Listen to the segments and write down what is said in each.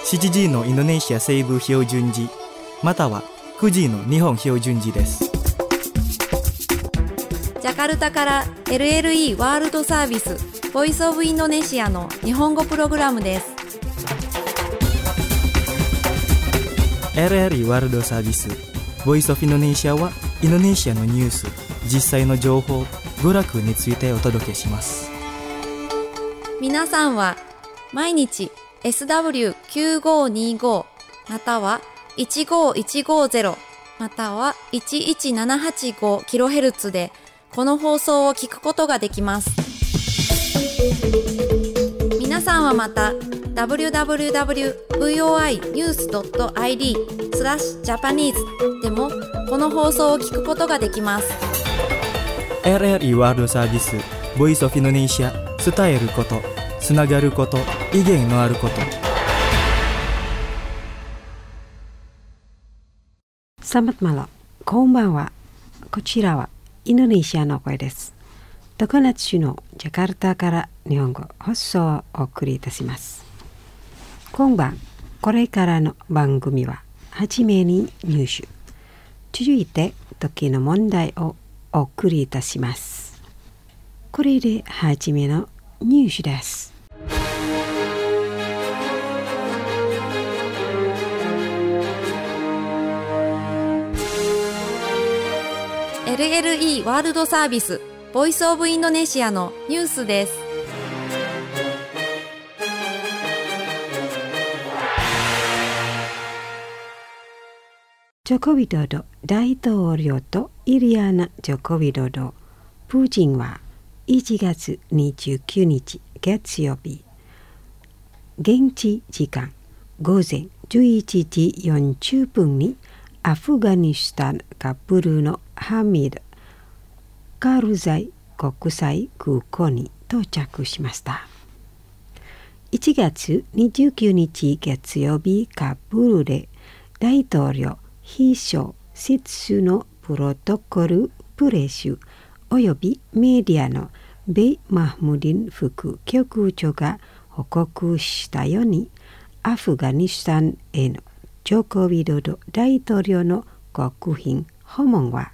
7時のインドネシア西部標準時または9時の日本標準時です。 ジャカルタから LLE ワールドサービスボイスオブインドネシアの日本語プログラムです。 LLE ワールドサービスボイスオブインドネシアはインドネシアのニュース、実際の情報、娯楽についてお届けします。 皆さんは毎日 SW9525 または15150または 11785kHz でこの放送を聞くことができます。皆さんはまた www.voinews.id/Japanese でもこの放送を聞くことができます。 LLE ワールドサービスボイスオブインドネシア、伝えること、つながること、威厳のあること。 Selamat malam、こんばんは。こちらはインドネシアの声です。常夏市のジャカルタから日本語放送をお送りいたします。今晩これからの番組ははじめに入手、続いて時の問題をお送りいたします。これではじめの入手です。 LLE ワールドサービスボイスオブインドネシアのニュースです。 ジョコビドド大統領とイリアナ・ジョコビドドプーチンは1月29日月曜日、現地時間午前11時40分にアフガニスタン・カブールのハミド・カルザイ国際空港に到着しました。1月29日月曜日、カブールで大統領秘書執筆のプロトコルプレスおよびメディアのベイ・マフムディン副局長が報告したように、アフガニスタンへのジョコビドド大統領の国賓訪問は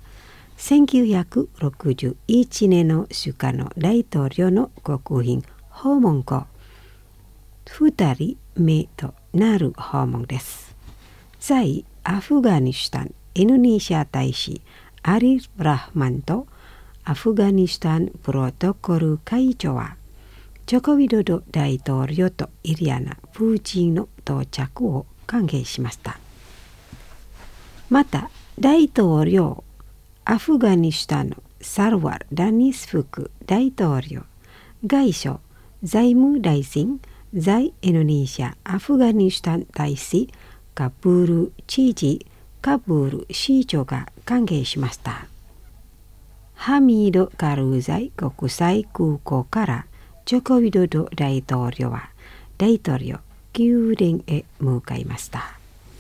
1961年のスカの大統領の国賓訪問後2人目となる訪問です。在アフガニスタンインドネシア大使アリフ・ラフマンとアフガニスタンプロトコル会長はジョコビドド大統領とイリアナ・プーチンの到着を歓迎しました。また大統領アフガニスタンのサルワル・ダニス副大統領、外相、財務大臣、在インドネシアアフガニスタン大使カブール知事、カブール市長が歓迎しました。ハミード・カルザイ国際空港からジョコビドド大統領は大統領宮殿へ向かいました。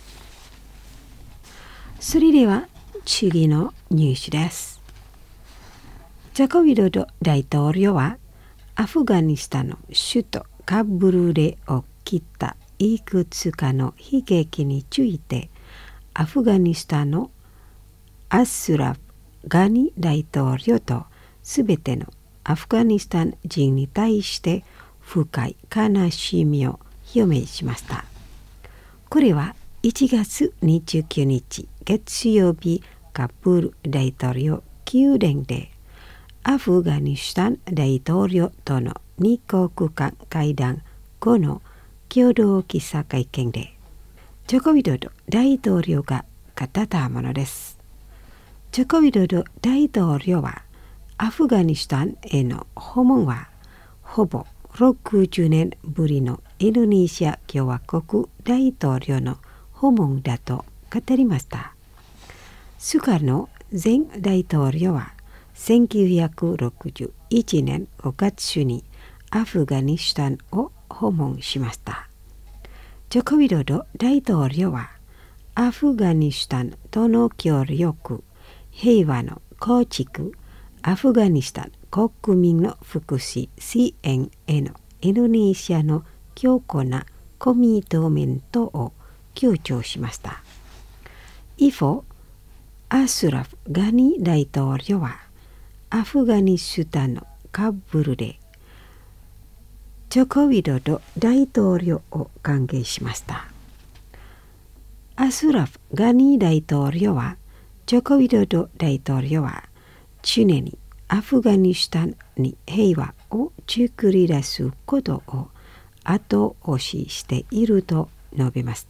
それでは次のニュースです。ジョコビドド大統領はアフガニスタンの首都カブールで起きたいくつかの悲劇についてアフガニスタンのアスラフ・ガニ大統領とすべてのアフガニスタン人に対して深い悲しみを表明しました。これは1月29日月曜日、カブール大統領宮殿でアフガニスタン大統領との2国間会談後の共同記者会見でジョコビドド大統領が語ったものです。ジョコビドド大統領はアフガニスタンへの訪問はほぼ60年ぶりのインドネシア共和国大統領の訪問だと語りました。スカの前大統領は1961年5月にアフガニスタンを訪問しました。ジョコビドド大統領はアフガニスタンとの協力、平和の構築、アフガニスタン国民の福祉支援へのインドネシアの強固なコミットメントを強調しました。以降、アスラフ・ガニ大統領はアフガニスタンのカブールでジョコ・ウィドド大統領を歓迎しました。アスラフ・ガニ大統領はジョコ・ウィドド大統領は常にアフガニスタンに平和を作り出すことを後押ししていると述べました。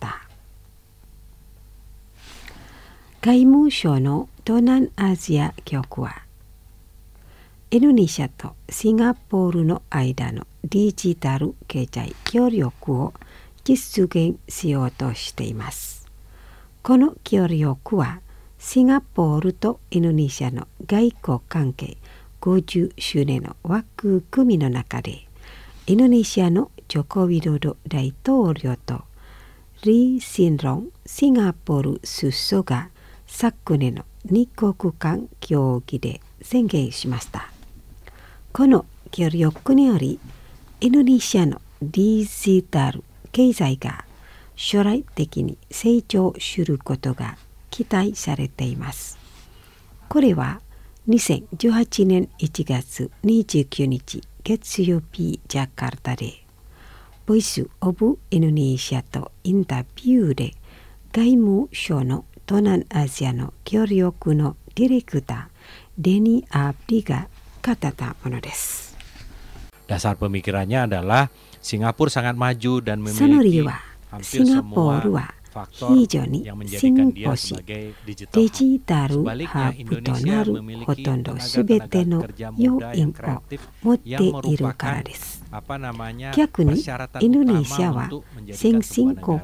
外務省の東南アジア局はインドネシアとシンガポールの間のデジタル経済協力を実現しようとしています。この協力はシンガポールとインドネシアの外交関係50周年の枠組みの中で、インドネシアのジョコ・ウィドド大統領とリー・シンロンシンガポール首相が昨年の2国間協議で宣言しました。この協力により、インドネシアのデジタル経済が将来的に成長することが期待されています。これは2018年1月29日月曜日ジャカルタでボイス・オブ・インドネシアとインタビューで外務省の東南アジアの協力のディレクターデニー・アブディが語ったものです。 Dasar pemikirannya adalah Singapura sangat maju dan memiliki hampir semua faktor yang menjadikan dia sebagai digital hub. Sebaliknya, Indonesia memiliki tenaga kerja muda yang kreatif yang merupakan persyaratan utama untuk menjadikan sebuah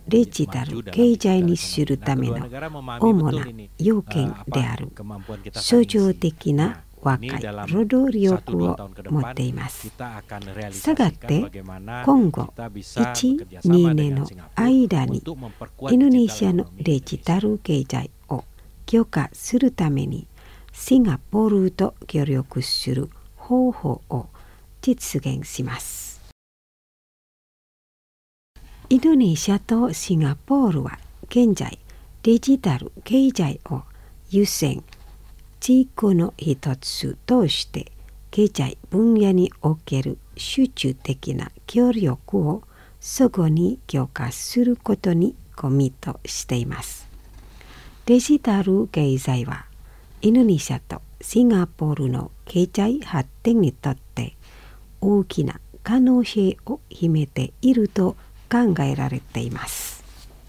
negara maju dan 若い労働力を持っています。したがって今後 1,2 年の間にインドネシアのデジタル経済を強化するためにシンガポールと協力する方法を実現します。インドネシアとシンガポールは現在デジタル経済を優先地域の一つとして経済分野における集中的な協力を相互に強化することにコミットしています。デジタル経済はインドネシアとシンガポールの経済発展にとって大きな可能性を秘めていると考えられています。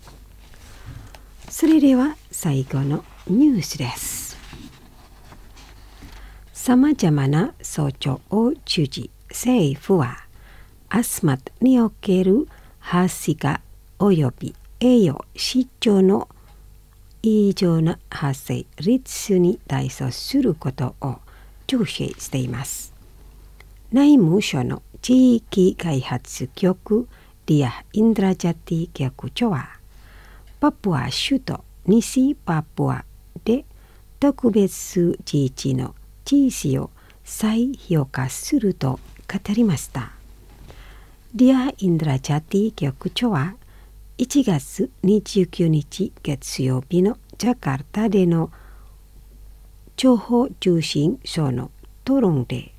それでは最後のニュースです。さまざまな措置を通じ政府はアスマットにおけるはしかおよび栄養失調の異常な発生率に対処することを重視しています。内務省の地域開発局リア・インドラジャティ局長はパプア首都西パプアで特別自治の地位を再評価すると語りました。リア・インドラジャティ局長は1月29日月曜日のジャカルタでの情報通信省の討論で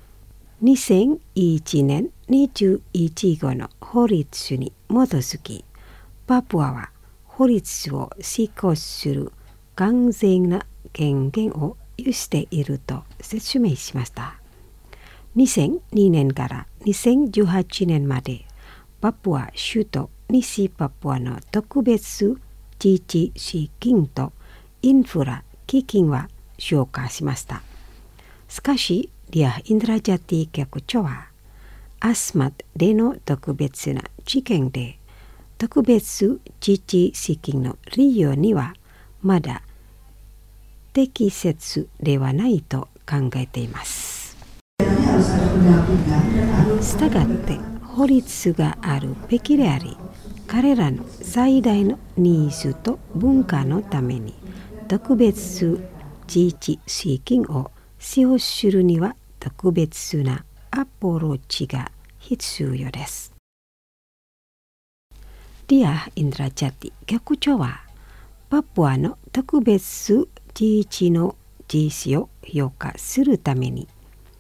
2001年21号の法律に基づきパプアは法律を施行する完全な権限を有していると説明しました。2002年から2018年までパプア首都西パプアの特別自治資金とインフラ基金は消化しました。しかしリア・インドラジャティ局長はアスマットでの特別な事件で特別自治資金の利用にはまだ適切ではないと考えています。したがって法律があるべきであり、彼らの最大のニーズと文化のために特別自治資金を使用するには特別なアプローチが必要です。 ディア・インドラジャティ局長はパプアの特別自治の実施を評価するために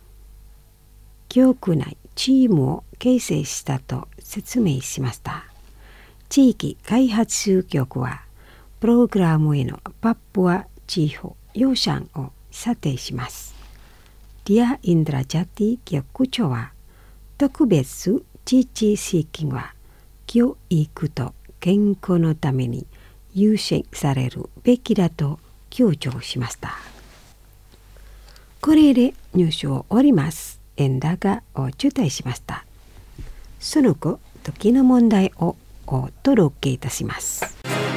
局内チームを形成したと説明しました。地域開発局はプログラムへのパプア地方予算を査定します。ディア・インドラジャティ局長は特別自治資金は教育と健康のために優先されるべきだと強調しました。これでニュースを終わります。円高を中退しました。その後、時の問題をお届けいたします。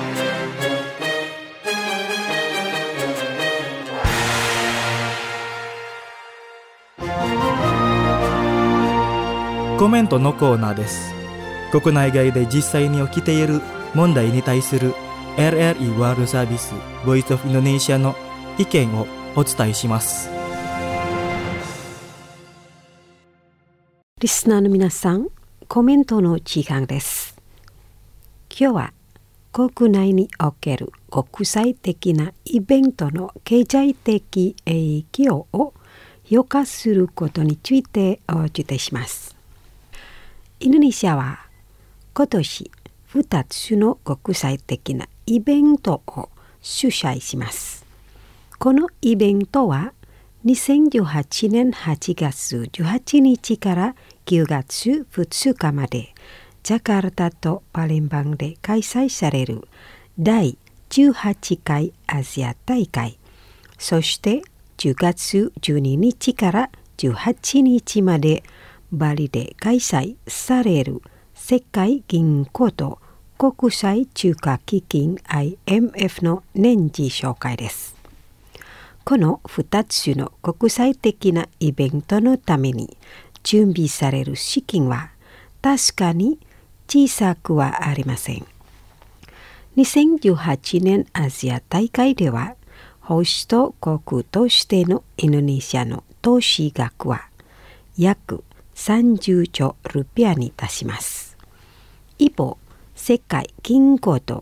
コメントのコーナーです。国内外で実際に起きている問題に対する RRI ワールドサービス Voice of Indonesia の意見をお伝えします。 リスナーの皆さん、コメントの時間です。今日は国内における国際的なイベントの経済的影響を評価することについてお伝えします。インドネシアは今年2つの国際的なイベントを主催します。このイベントは2018年8月18日から9月2日までジャカルタとパレンバンで開催される第18回アジア大会、そして10月12日から18日までバリで開催される世界銀行と国際通貨基金 IMF の年次紹介です。この2つの国際的なイベントのために準備される資金は確かに小さくはありません。2018年アジア大会ではホスト国としてのインドネシアの投資額は約30兆ルピアに達します。一方、世界銀行と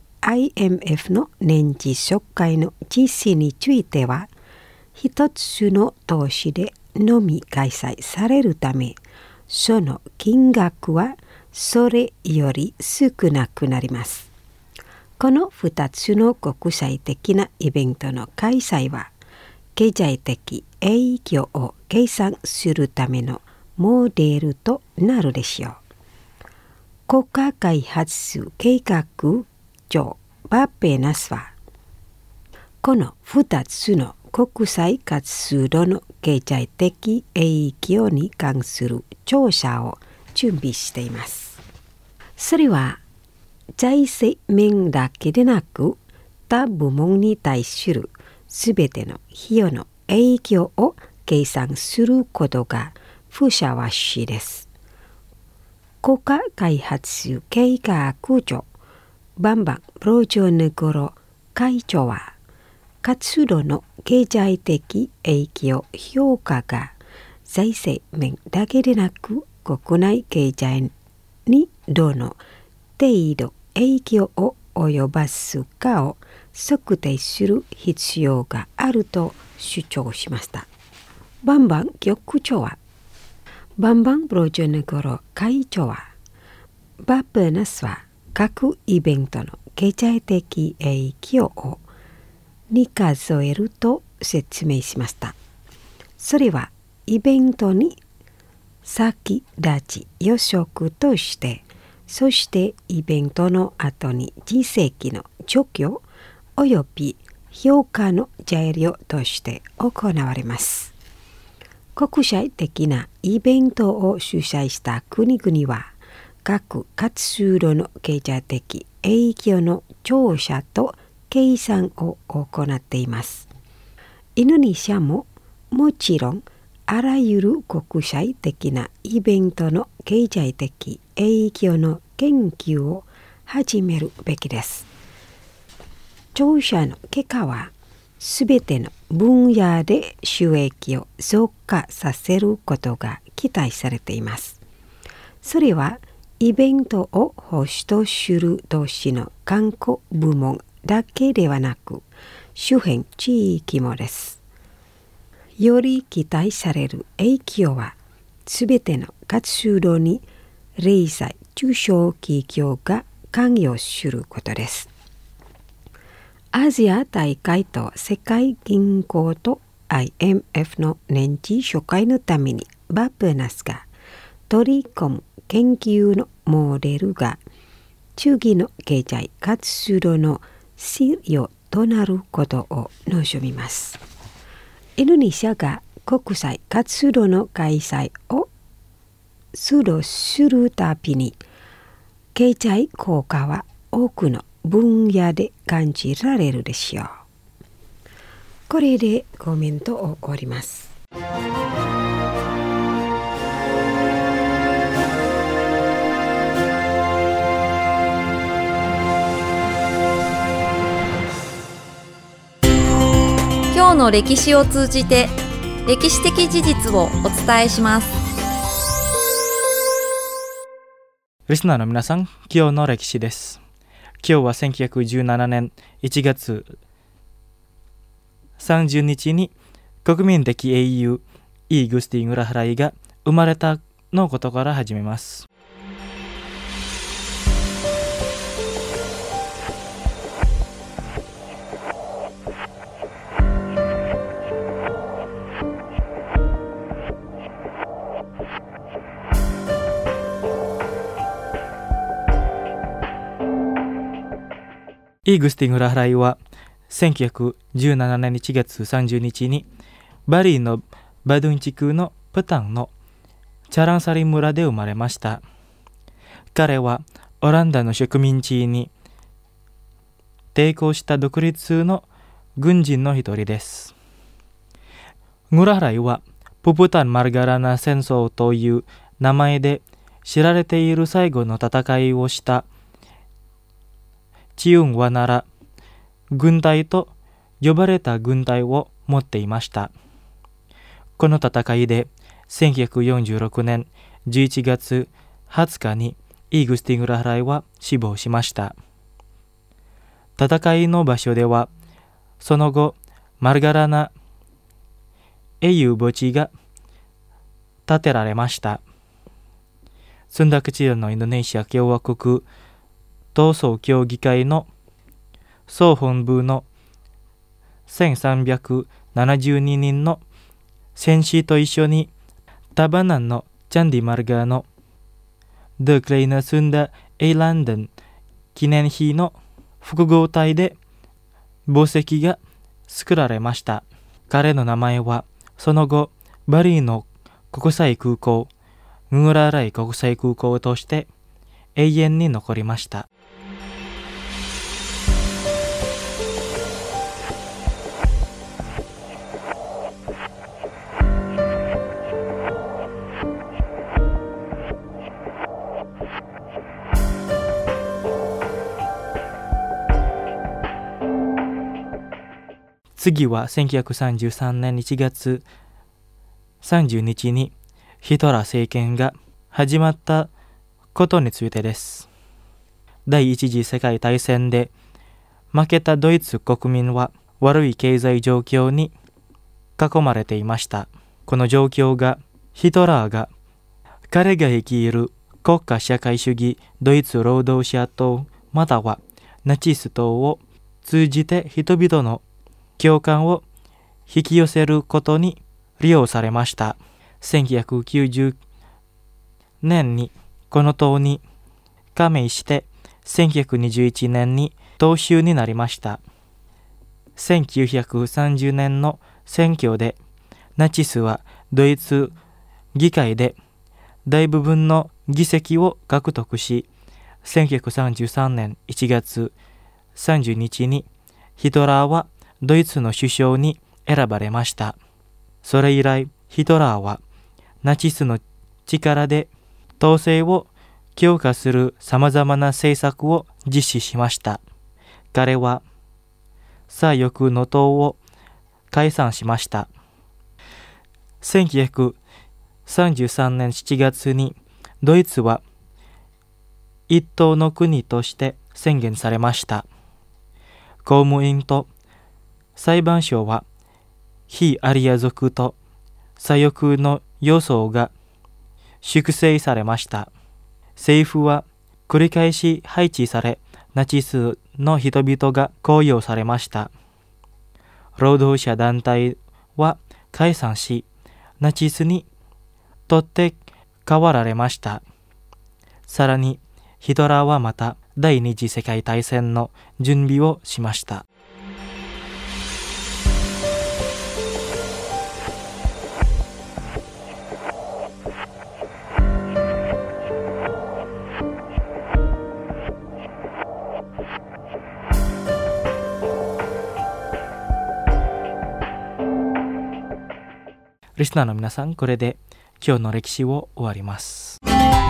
IMF の年次紹介の実施については一つの投資でのみ開催されるため、その金額はそれより少なくなります。この2つの国際的なイベントの開催は、経済的影響を計算するためのモデルとなるでしょう。国家開発計画長バペナスは、この2つの国際活動の経済的影響に関する調査を準備しています。それは財政面だけでなく、他部門に対するすべての費用の影響を計算することがふさわしいです。国家開発計画長バンバンプロジョネゴロ会長は、活動の経済的影響評価が財政面だけでなく国内経済にどの程度影響を及ばすかを測定する必要があると主張しました。バンバン局長は、バンバンプロジョネゴロ会長は、バペナスは各イベントの経済的影響をに数えると説明しました。それはイベントに先立ち予測として、そしてイベントの後に実績の除去および評価の材料として行われます。国際的なイベントを主催した国々は、各活動の経済的影響の調査と計算を行っています。インドネシアももちろんあらゆる国際的なイベントの経済的影響の研究を始めるべきです。調査の結果はすべての分野で収益を増加させることが期待されています。それはイベントをホストする都市の観光部門だけではなく、周辺地域もです。より期待される影響は、すべての活動に零細中小企業が関与することです。アジア大会と世界銀行と IMF の年次初回のためにバプナスが取り込む研究のモデルが中期の経済活動の資料となることを望みます。インドネシアが国際活動の開催を主導するたびに経済効果は多くの分野で感じられるでしょう。これでコメントを終わります。 今日の歴史を通じて歴史的事実をお伝えします。 リスナーの皆さん、今日の歴史です。今日は1917年1月30日に国民的英雄イーグスティン・ウラハライが生まれたのことから始めます。イーグスティン・ウラハライは1917年1月30日にバリーのバドゥン地区のプタンのチャランサリ村で生まれました。彼はオランダの植民地に抵抗した独立の軍人の一人です。ウラハライはププタン・マルガラナ戦争という名前で知られている最後の戦いをしたチウンワナラ軍隊と呼ばれた軍隊を持っていました。この戦いで1946年11月20日にイーグスティン・ウラハライは死亡しました。戦いの場所ではその後マルガラナ英雄墓地が建てられました。スンダクチルのインドネシア共和国闘争協議会の総本部の1372人の戦士と一緒にタバナンのチャンディマルガーのドクレイナスンダ・エイランデン記念碑の複合体で墓石が作られました。彼の名前はその後バリーの国際空港ングラライ国際空港として永遠に残りました。次は1933年1月30日にヒトラー政権が始まったことについてです。第一次世界大戦で負けたドイツ国民は悪い経済状況に囲まれていました。この状況がヒトラーが彼が率いる国家社会主義ドイツ労働者党またはナチス党を通じて人々の共感を引き寄せることに利用されました。1990年にこの党に加盟して1921年に党首になりました。1930年の選挙でナチスはドイツ議会で大部分の議席を獲得し、1933年1月30日にヒトラーはドイツの首相に選ばれました。それ以来ヒトラーはナチスの力で統制を強化するさまざまな政策を実施しました。彼は左翼の党を解散しました。1933年7月にドイツは一党の国として宣言されました。公務員と裁判所は非アリア族と左翼の要素が粛清されました。政府は繰り返し配置され、ナチスの人々が公用されました。労働者団体は解散し、ナチスにとって代わられました。さらに、ヒトラーはまた第二次世界大戦の準備をしました。リスナーの皆さん、これで今日の歴史を終わります。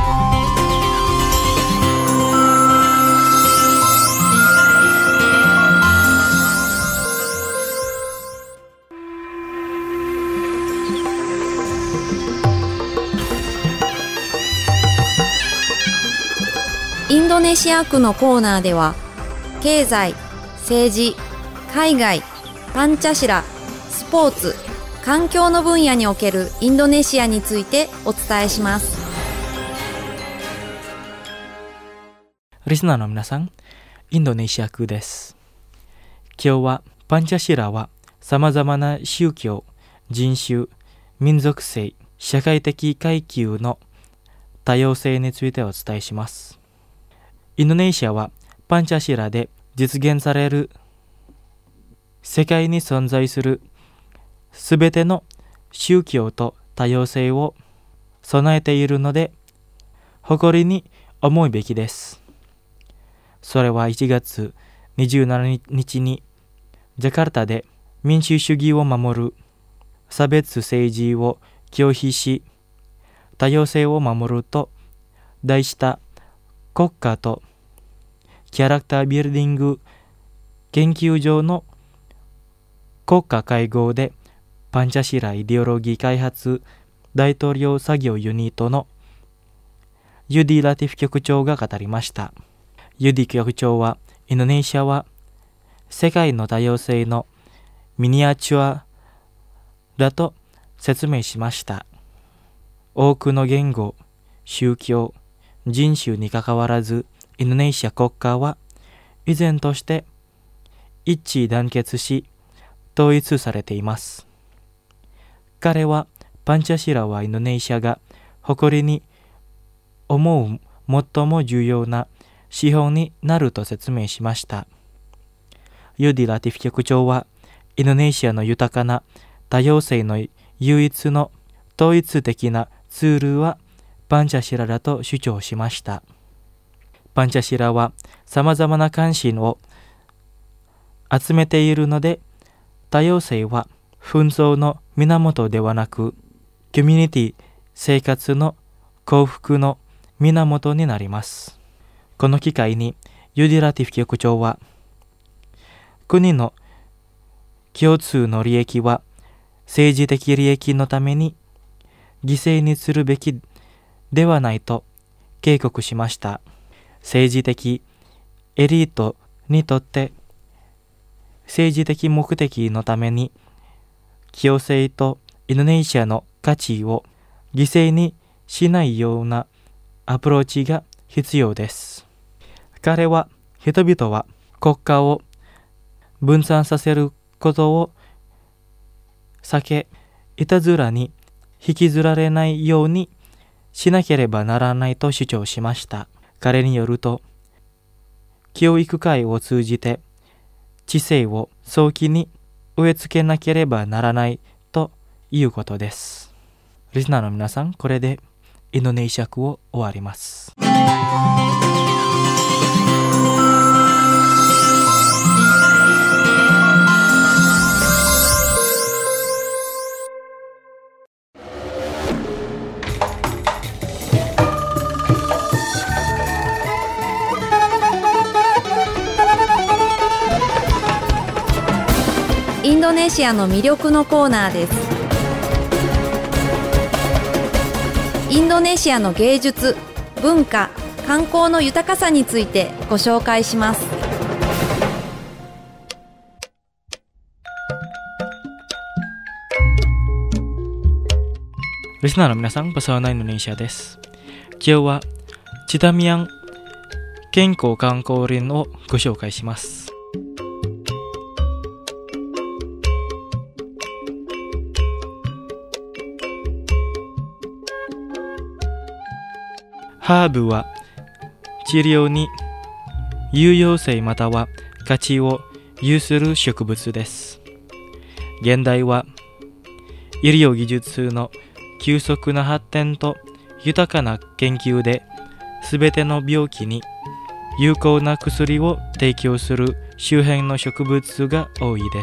インドネシア区のコーナーでは、経済、政治、海外、パンチャシラ、スポーツ、環境の分野におけるインドネシアについてお伝えします。 リスナーの皆さん、インドネシア区です。今日はパンチャシラはさまざまな宗教、人種、民族性、社会的階級の多様性についてお伝えします。インドネシアはパンチャシラで実現される世界に存在するすべての宗教と多様性を備えているので誇りに思うべきです。それは1月27日にジャカルタで民主主義を守る差別政治を拒否し多様性を守ると題した国家とキャラクタービルディング研究所の国家会合でパンチャシライデオロギー開発大統領作業ユニットのユディ・ラティフ局長が語りました。ユディ局長はインドネシアは世界の多様性のミニアチュアだと説明しました。多くの言語、宗教、人種にかかわらずインドネシア国家は依然として一致団結し統一されています。彼はパンチャシラはインドネシアが誇りに思う最も重要な資本になると説明しました。ユディ・ラティフ局長はインドネシアの豊かな多様性の唯一の統一的なツールはパンチャシラだと主張しました。パンチャシラはさまざまな関心を集めているので、多様性は紛争の源ではなく、コミュニティ生活の幸福の源になります。この機会にユディ・ラティフ局長は、国の共通の利益は政治的利益のために犠牲にするべきではないと警告しました。政治的エリートにとって政治的目的のために共生とインドネシアの価値を犠牲にしないようなアプローチが必要です。彼は人々は国家を分散させることを避け、いたずらに引きずられないようにしなければならないと主張しました。彼によると、教育会を通じて知性を早期に植え付けなければならないということです。リスナーの皆さん、これでインドネシア区を終わります。 インドネシアの魅力のコーナーです。インドネシアの芸術、文化、 観光の豊かさについてご紹介します。 リスナーの皆さん、パサワナインドネシアです。今日はチタミアン健康観光林をご紹介します。ハーブは治療に有用性または価値を有する植物です。現代は医療技術の急速な発展と豊かな研究で、すべての病気に有効な薬を提供する周辺の植物が多いです。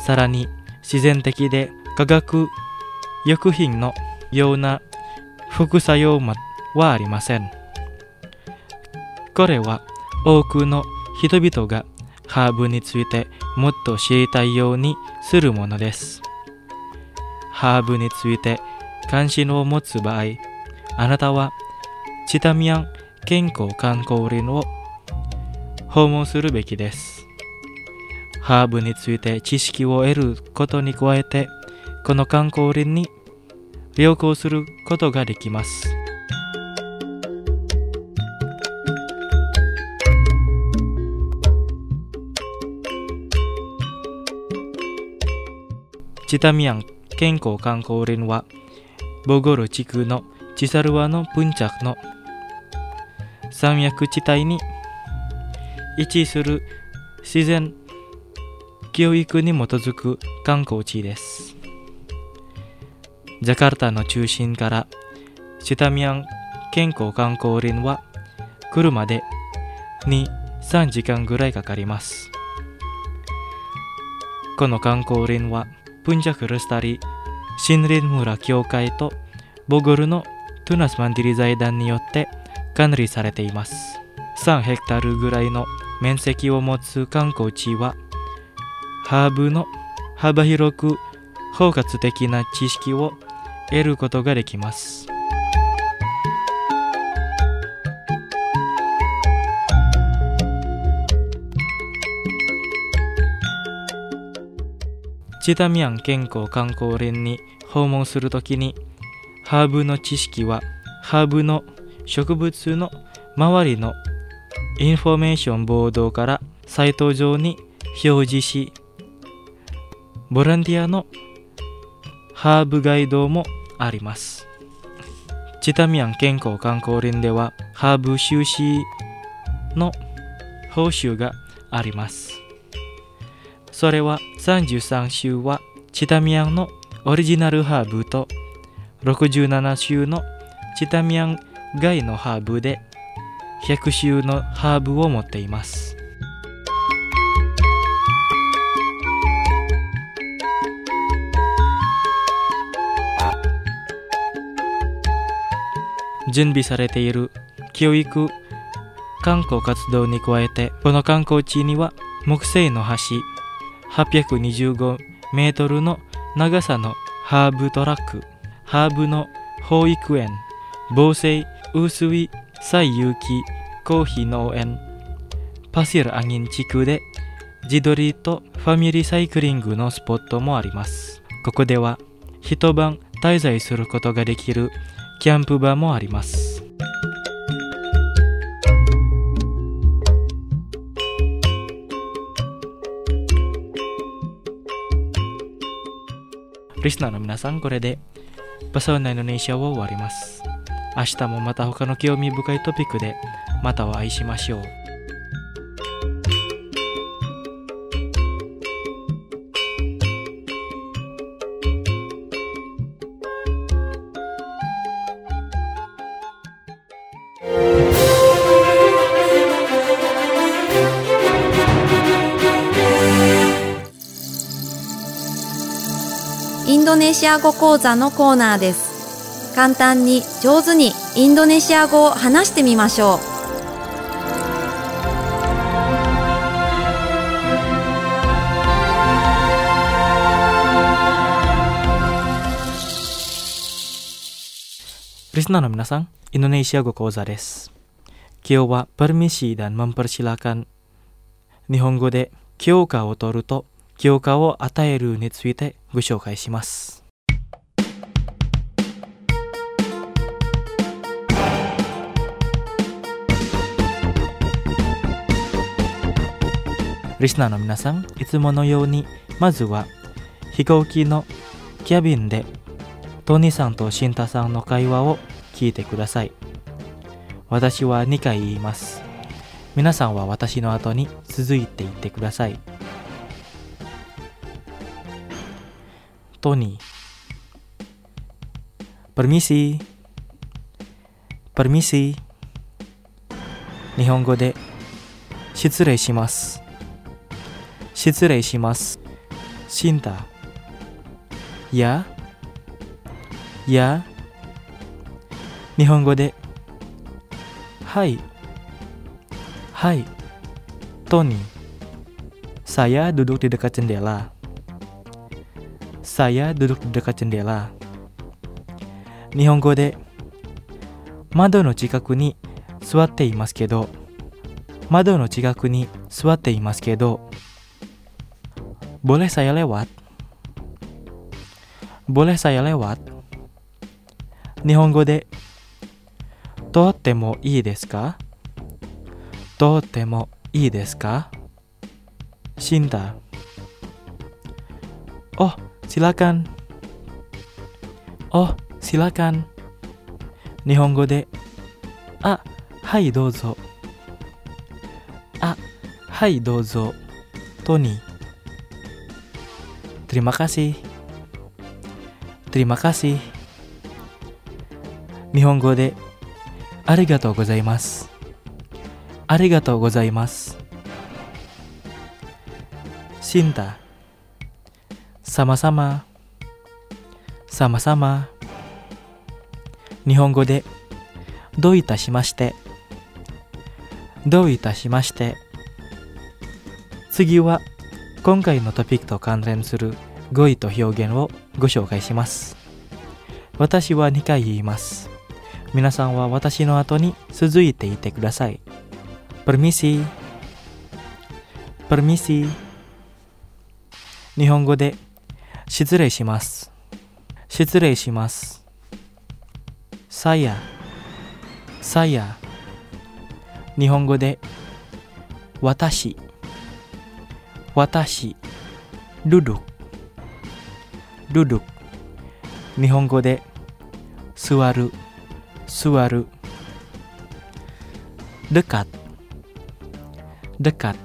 さらに自然的で化学薬品のような副作用はありません。これは多くの人々がハーブについてもっと知りたいようにするものです。ハーブについて関心を持つ場合、あなたはチタミアン健康観光林を訪問するべきです。ハーブについて知識を得ることに加えて、この観光林に旅行することができます。チタミアン健康観光林はボゴル地区のチサルワのプンチャクの山脈地帯に位置する自然教育に基づく観光地です。ジャカルタの中心からチタミアン健康観光林は車で 2-3 時間ぐらいかかります。この観光林はプンチャクルスタリ森林村協会とボゴルのトゥナスマンディリ財団によって管理されています。3ヘクタールぐらいの面積を持つ観光地は、ハーブの幅広く包括的な知識を得ることができます。チタミアン健康観光林に訪問するときに、ハーブの知識はハーブの植物の周りのインフォメーションボードからサイト上に表示し、ボランティアのハーブガイドもあります。チタミアン健康観光林ではハーブ収支の報酬があります。それは33種はチタミアンのオリジナルハーブと67種のチタミアン外のハーブで100種のハーブを持っています。準備されている教育観光活動に加えて、この観光地には木製の橋825メートルの長さのハーブトラック、ハーブの保育園、防水雨水最有機コーヒー農園、パシルアギン地区で自撮りとファミリーサイクリングのスポットもあります。ここでは一晩滞在することができるキャンプ場もあります。リスナーの皆さん、これでパサワナインドネシアを終わります。明日もまた他の興味深いトピックでまたお会いしましょう。 インドネシア語講座のコーナーです。簡単に上手にインドネシア語を話してみましょう。 リリスナーの皆さん、インドネシア語講座です。今日はpermisi dan mempersilakan、日本語で許可を取ると許可を与えるについてご紹介します。リスナーの皆さん、いつものようにまずは飛行機のキャビンでトニーさんとシンタさんの会話を聞いてください。私は2回言います。皆さんは私の後に続いて言ってください。トニー、permisi、permisi。日本語で失礼します。失礼します。シンタ、や、や。日本語ではい、はい。トニー、saya duduk di dekat jendela。saya duduk di dekat jendela。日本語で窓の近くに座っていますけど、窓の近くに座っていますけど、boleh saya lewat？ boleh saya lewat？ 日本語で通ってもいいですか？通ってもいいですか？シンタ、oh silakan。 oh silakan。 日本語であ、はいどうぞ。あ、はいどうぞ。トニー、terima kasih。 terima kasih。 日本語でありがとうございます。ありがとうございます。シンタ、sama-sama。sama-sama。日本語でどういたしまして。どういたしまして。次は今回のトピックと関連する語彙と表現をご紹介します。私は2回言います。皆さんは私の後に続いていてください。permisi、permisi。日本語で失礼します。失礼します。saya、saya。日本語で私、私。duduk、duduk。日本語で座る、座る。dekat、dekat。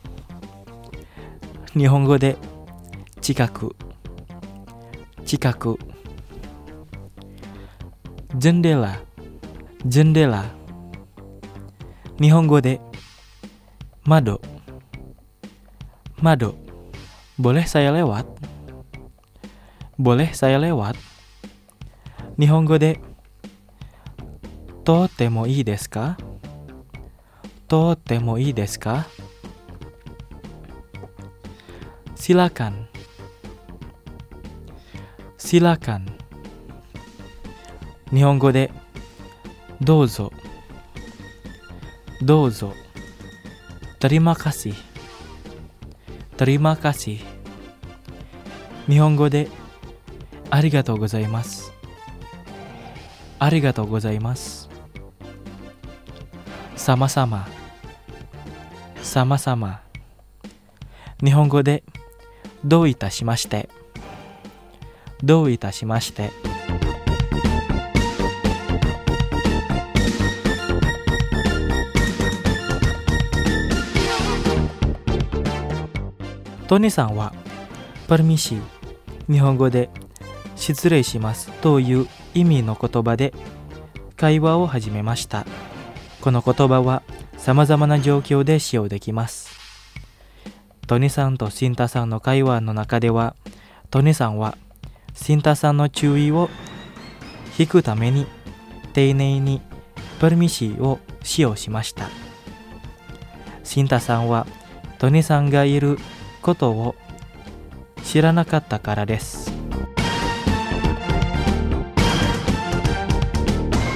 日本語で近く、近く。jendela、jendela。日本語で窓、窓。boleh saya lewat？ boleh saya lewat？ 日本語で通ってもいいですか？通ってもいいですか？ silakan、 silakan。 日本語でどうぞ、どうぞ。terima kasih、 terima kasih。 日本語でありがとうございます。ありがとうございます。sama-sama、sama-sama。日本語でどういたしまして。どういたしまして。トニーさんはpermisi、日本語で失礼しますという意味の言葉で会話を始めました。この言葉は様々な状況で使用できます。トニーさんとシンタさんの会話の中では、トニーさんはシンタさんの注意を引くために丁寧にpermisiを使用しました。シンタさんはトニーさんがいることを知らなかったからです。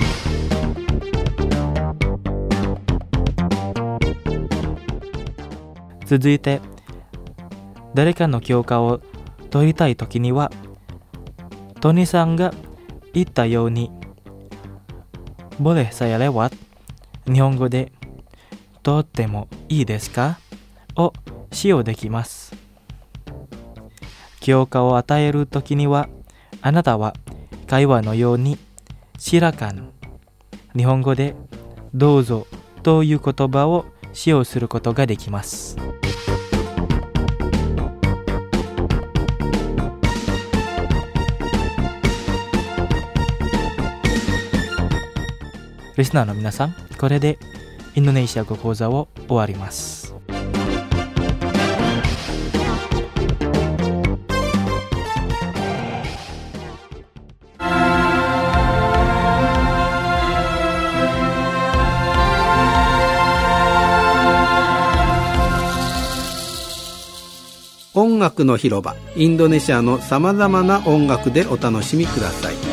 続いて、誰かの許可を取りたいときには、トニさんが言ったように、boleh saya lewat? 日本語で、とってもいいですかを使用できます。許可を与えるときには、あなたは会話のように、silakan、日本語で、どうぞという言葉を使用することができます。リスナーの皆さん、これでインドネシア語講座を終わります。 音楽の広場、インドネシアのさまざまな音楽でお楽しみください。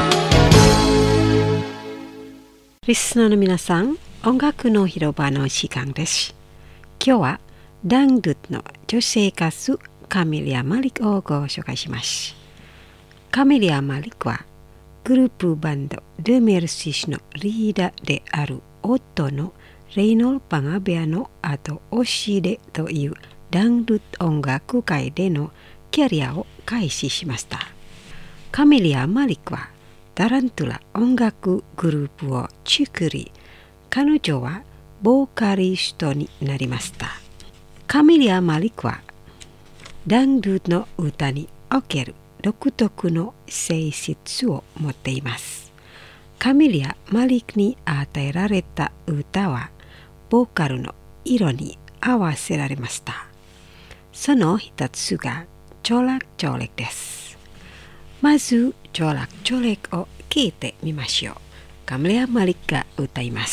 リスナーの皆さん、音楽の広場の時間です。今日はダンドゥの女性歌手カミリア・マリックをご紹介します。カミリア・マリックはグループバンドデメルシスのリーダーである夫のレイノル・パンガベアの後押しでというダンドゥ音楽界でのキャリアを開始しました。カミリア・マリックはタラントゥラ音楽グループを作り、彼女はボーカリストになりました。カミリア・マリックはダンドゥの歌における独特の性質を持っています。カミリア・マリックに与えられた歌はボーカルの色に合わせられました。その一つがチョラクチョレクです。まずチョラクチョレクを聴いてみましょう。カミリア・マリックが歌います。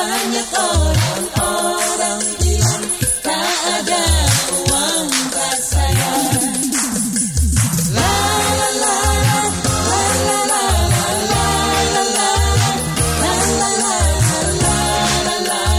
Banyak orang-orang bilang tak ada uang tak sayang. La la la la la la la la la la la la la la la la.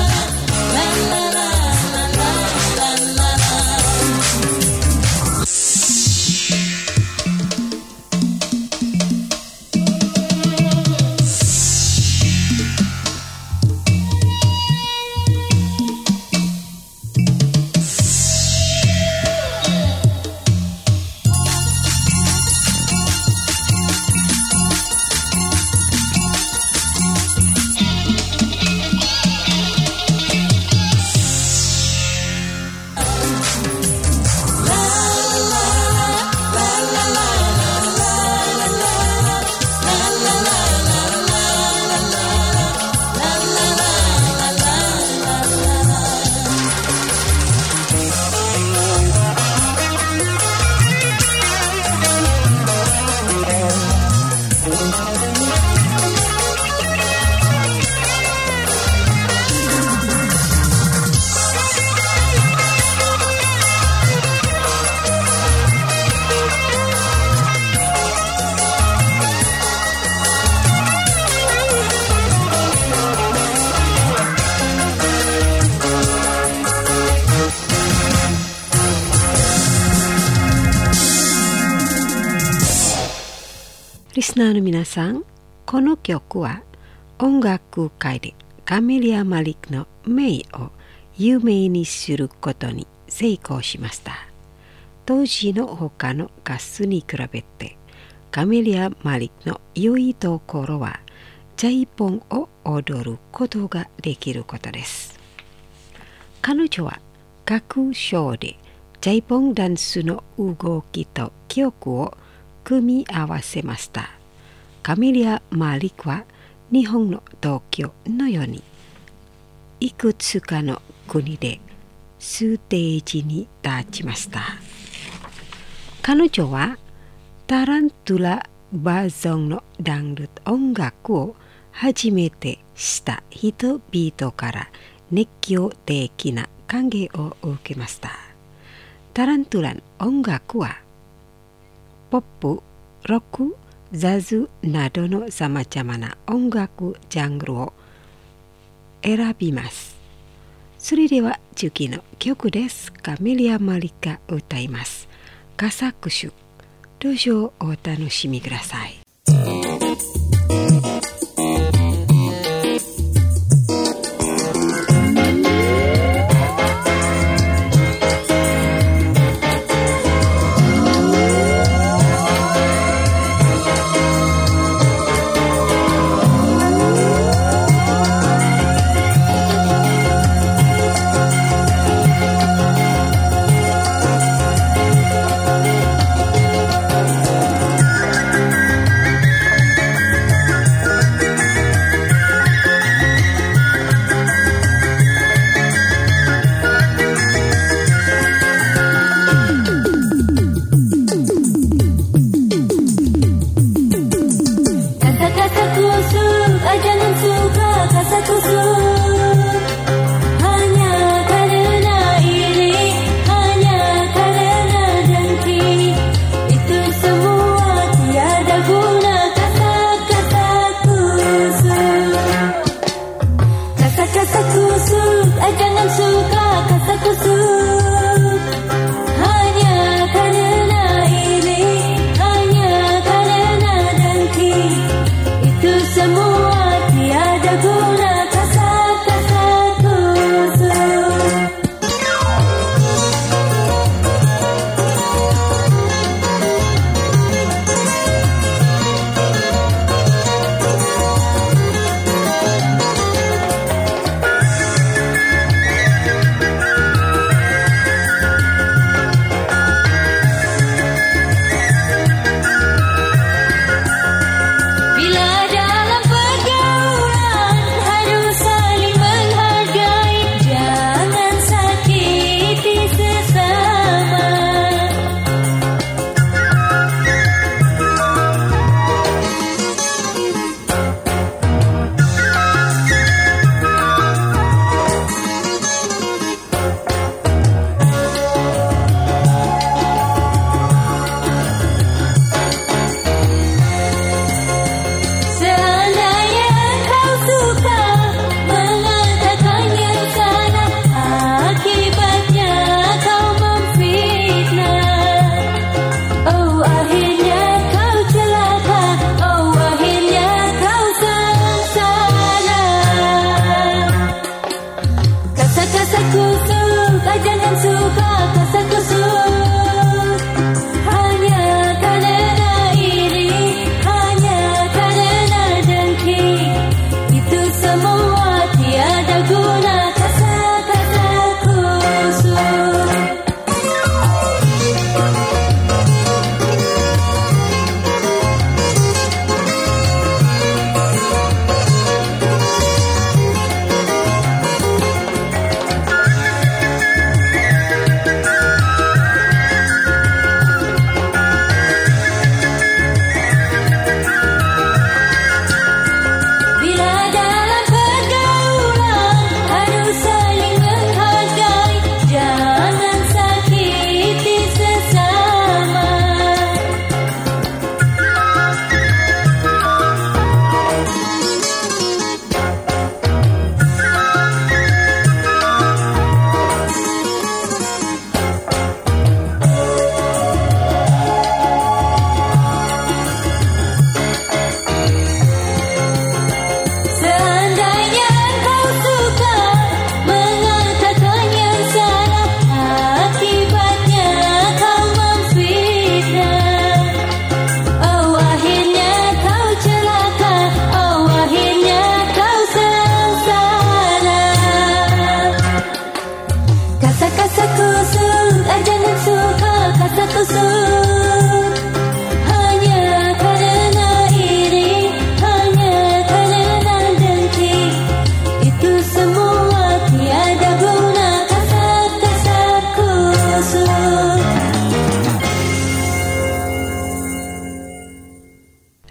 リスナーの皆さん、この曲は音楽界でカメリア・マリックの名を有名にすることに成功しました。当時の他の歌手に比べてカメリア・マリックの良いところはジャイポンを踊ることができることです。彼女は各章でジャイポンダンスの動きと曲を組み合わせました。カメリア・マリックは日本の東京のようにいくつかの国でステージに立ちました。彼女はタラントゥラバージョンのダンル音楽を初めてした人々から熱狂的な歓迎を受けました。タラントゥラの音楽はポップ、ロック、ジャズなどのさまざまな音楽ジャンルを選びます。それでは次の曲です。カメリア・マリックが歌います。佳作種。どうぞお楽しみください。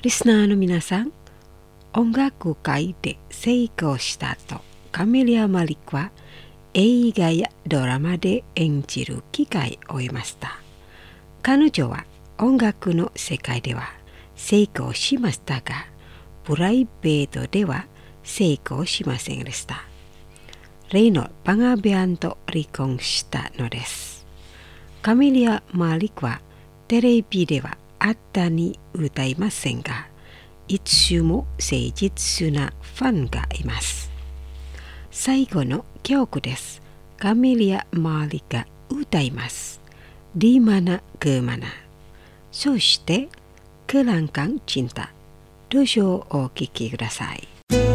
リスナーの皆さん、音楽界で成功した後、カメリア・マリックは映画やドラマで演じる機会を得ました。彼女は音楽の世界では成功しましたが、プライベートでは成功しませんでした。例のパガビアンと離婚したのです。カメリア・マリックはテレビではあったに歌いませんが、いつも誠実なファンがいます。最後の曲です。カメリア・マリックが歌います。Di mana ke mana。そしてKelangkang Cinta。どうぞお聴きください。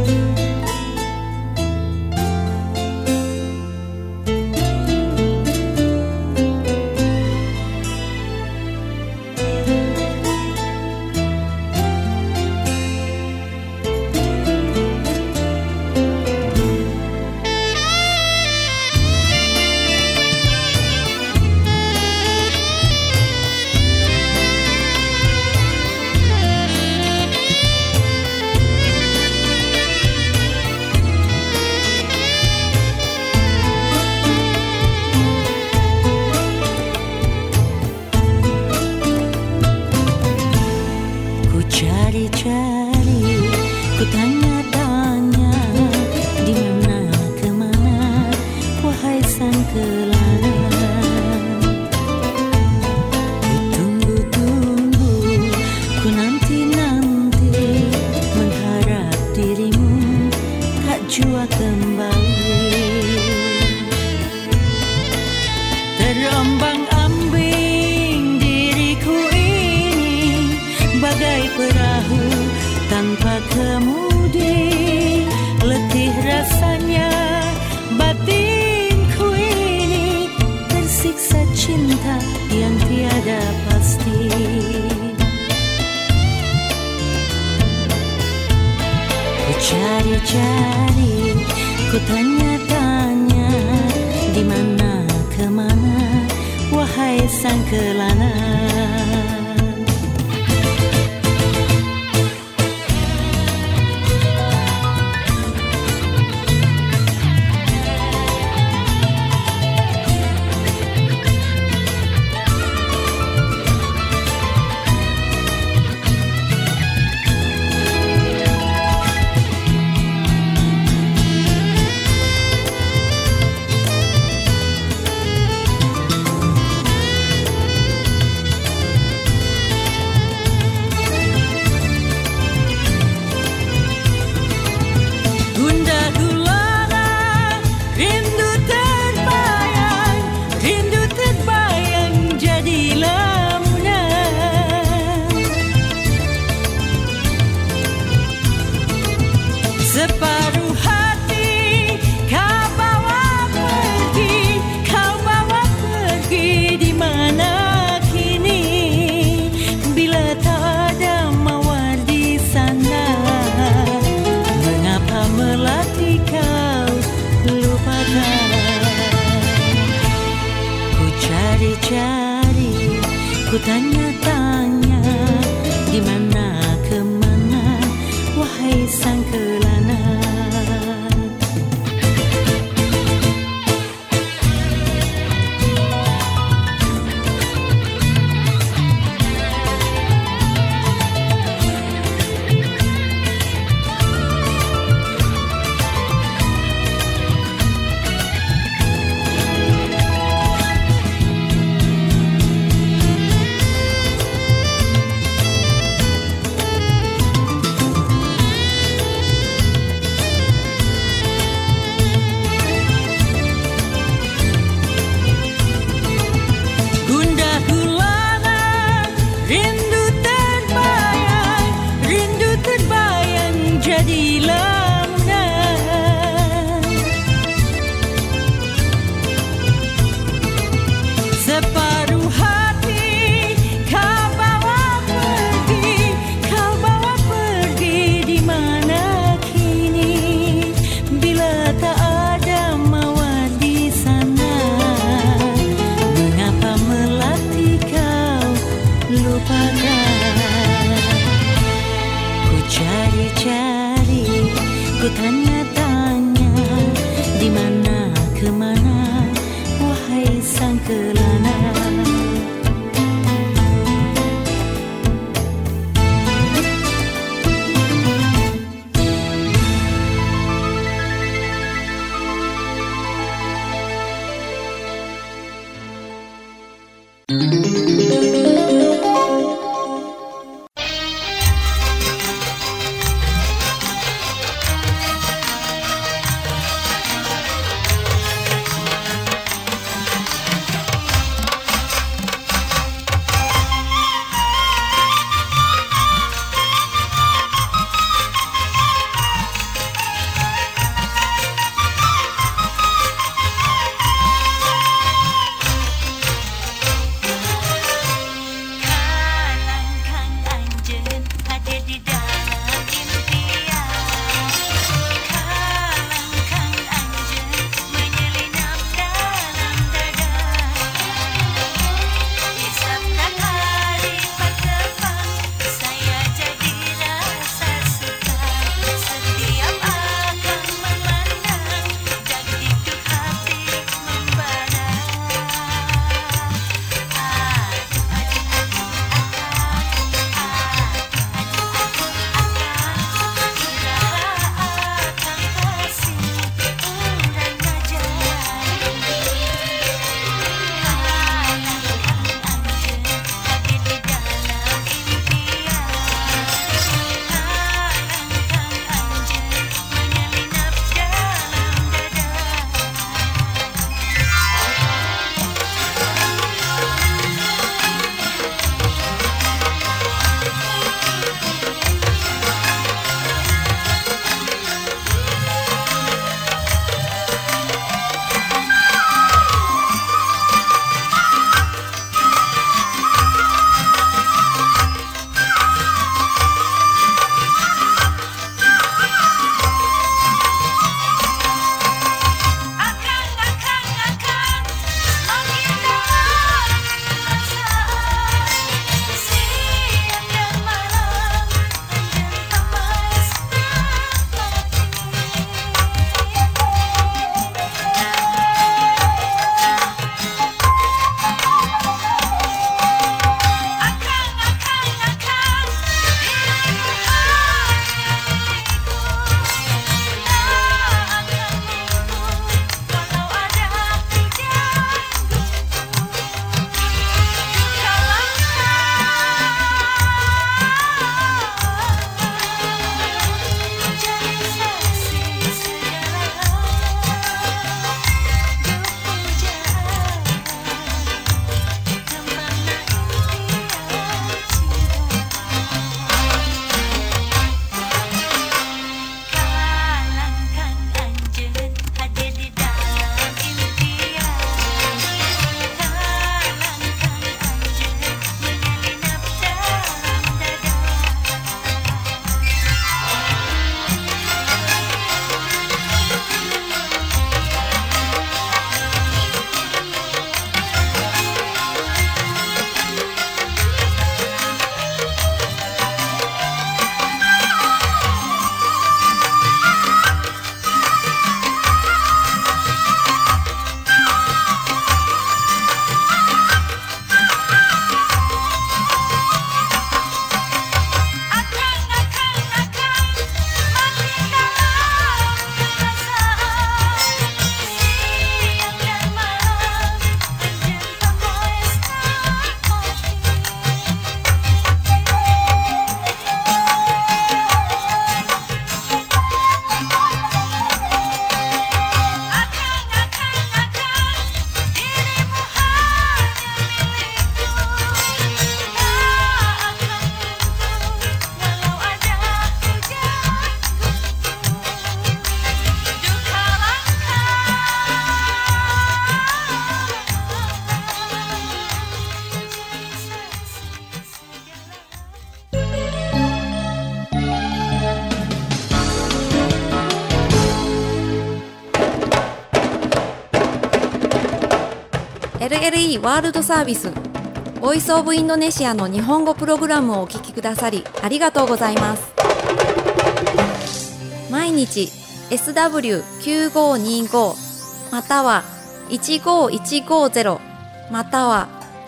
Cari-cari, ku tanya-tanya, di mana ke mana, wahai sang kelana. Separuh hati kau bawa pergi di mana kini, bila tak ada mawar di sana, mengapa melati kau lupakan? Ku cari-cari, ku tanya-tanya, di mana ke mana, wahai sang kelana. tanya-tanya di mana kemana wahai sang kelana. LLE ワールドサービスボイスオブインドネシアの日本語プログラムをお聞きくださりありがとうございます。毎日 SW9525 または15150または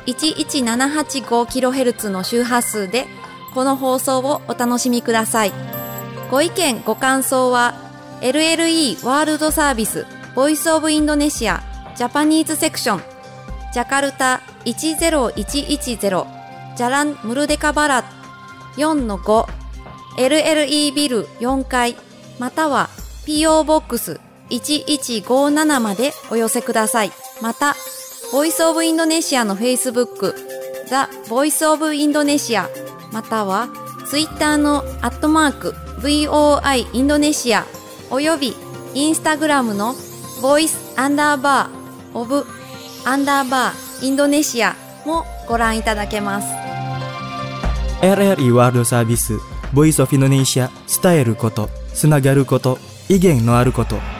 11785kHz の周波数でこの放送をお楽しみください。ご意見ご感想は LLE ワールドサービスボイスオブインドネシアジャパニーズセクションジャカルタ10110ジャランムルデカバラ 4-5 LLE ビル4階または PO ボックス1157までお寄せください。またボイスオブインドネシアの Facebook ザ・ボイスオブインドネシアまたは Twitter の@VOI インドネシアおよびインスタグラムのボイス_オブ_インドネシアもご覧いただけます。 RRI ワールドサービスボイスオブインドネシア伝えることつながること意見のあること